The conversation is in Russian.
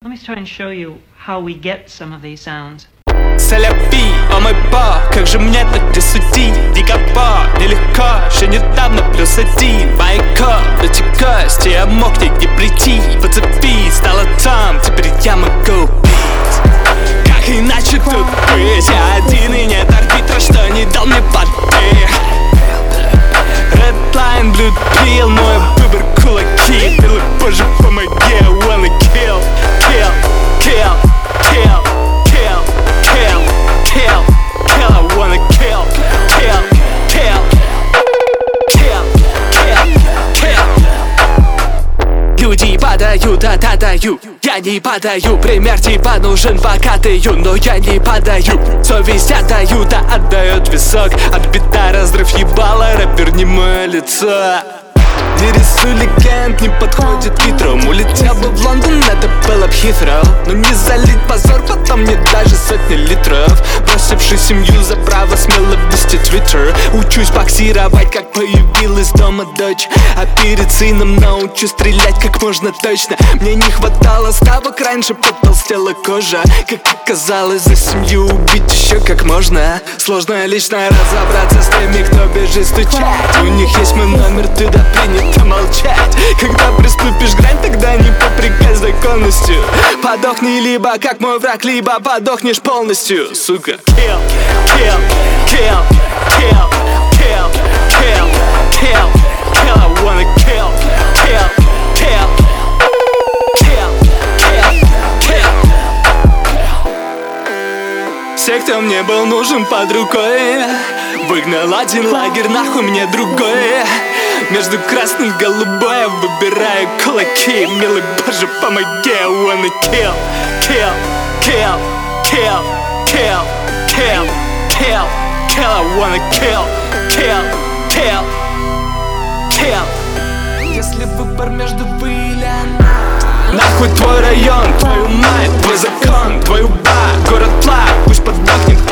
Let me try and show you how we get some of these sounds. Саляпи, о мой бог, как же мне так не судить? Дикопо, нелегко, еще недавно +1. Мои коды кости, я мог к ней не прийти. Поцепи, стало там, теперь я могу пить. Как иначе тут быть? Я один и нет арбитра, что не дал мне подпих. Redline, blue pill, мой выбор кулаки. Пилы, боже, помоги, I wanna kill, kill, kill, kill, kill, kill, kill, kill, I wanna kill, kill, kill, kill, kill, kill. Люди падают, отдаю. Я не подаю, пример типа нужен богатый, но я не подаю. Совесть отдаю, да отдает висок. Отбита, разрыв ебала, рэпер не мое лицо. Не рисуй легенд, не подходит к ветрам. Улетел бы в Лондон, это было б Хитроу. Но не залить позор, потом не даже сотни литров. Бросивший семью за право смело вести твиттер. Учусь боксировать, как появилась дома дочь. А перед сыном научу стрелять как можно точно. Мне не хватало ставок, раньше потолстела кожа. Как оказалось, за семью убить еще как можно. Сложно лично разобраться с теми, кто бежит стучать. У них есть мой номер, туда принято молчать. Когда приступишь грань, тогда не попрекай законностью. Подохни либо как мой враг, либо подохнешь полностью, сука. Kill, kill, kill, kill, kill, kill, kill, kill, I wanna kill, kill, kill, kill, kill, kill. Все, кто мне был нужен под рукой, выгнал один лагерь, нахуй мне другой. Между красным и голубой я выбираю кулаки. Милый, боже, помоги, I wanna kill, kill, kill, kill, kill, kill, kill, kill, I wanna kill, kill, kill, kill. Если выбор между вы или она, нахуй твой район, твою мать, твой закон, твою ба, город Пла, пусть подохнет